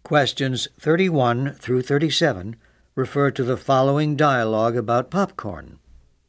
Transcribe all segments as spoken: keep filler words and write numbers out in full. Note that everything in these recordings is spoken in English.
Questions thirty-one through thirty-seven refer to the following dialogue about popcorn.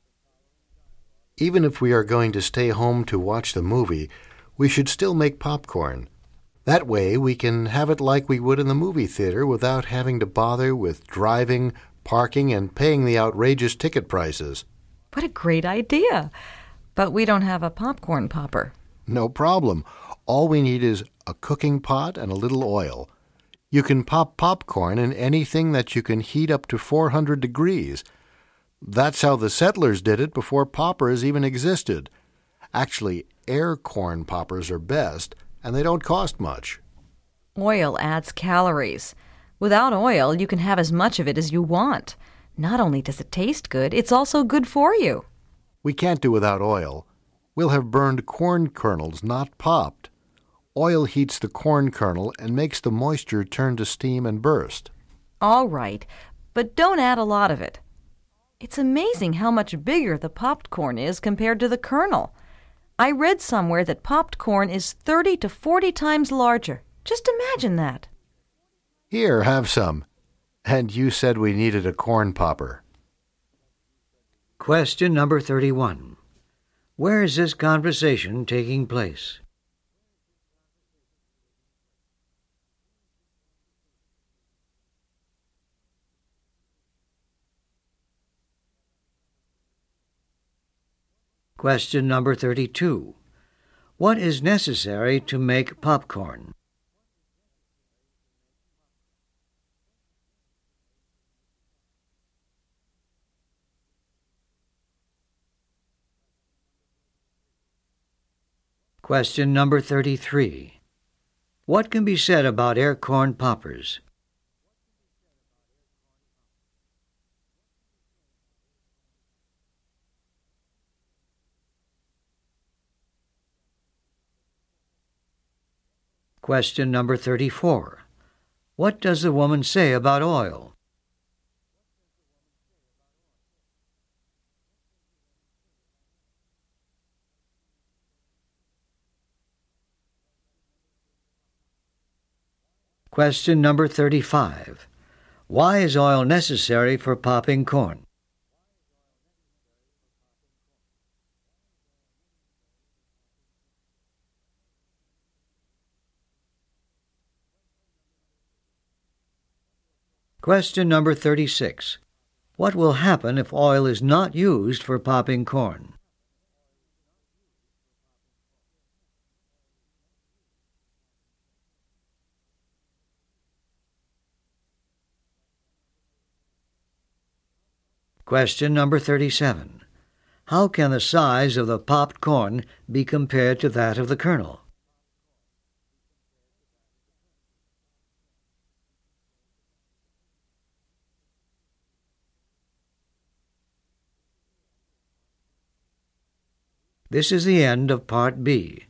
Even if we are going to stay home to watch the movie, we should still make popcorn. That way we can have it like we would in the movie theater without having to bother with driving, parking, and paying the outrageous ticket prices. What a great idea! But we don't have a popcorn popper. No problem. All we need is a cooking pot and a little oil. You can pop popcorn in anything that you can heat up to four hundred degrees. That's how the settlers did it before poppers even existed. Actually, air corn poppers are best, and they don't cost much. Oil adds calories. Without oil, you can have as much of it as you want. Not only does it taste good, it's also good for you. We can't do without oil. We'll have burned corn kernels, not popped. Oil heats the corn kernel and makes the moisture turn to steam and burst. All right, but don't add a lot of it. It's amazing how much bigger the popped corn is compared to the kernel. I read somewhere that popped corn is thirty to forty times larger. Just imagine that. Here, have some. And you said we needed a corn popper. Question number thirty-one. Where is this conversation taking place? Question number thirty-two. What is necessary to make popcorn? Question number thirty-three. What can be said about air corn poppers? Question number thirty-four. What does the woman say about oil? Question number thirty-five. Why is oil necessary for popping corn? Question number thirty-six. What will happen if oil is not used for popping corn? Question number thirty-seven. How can the size of the popped corn be compared to that of the kernel? This is the end of Part B.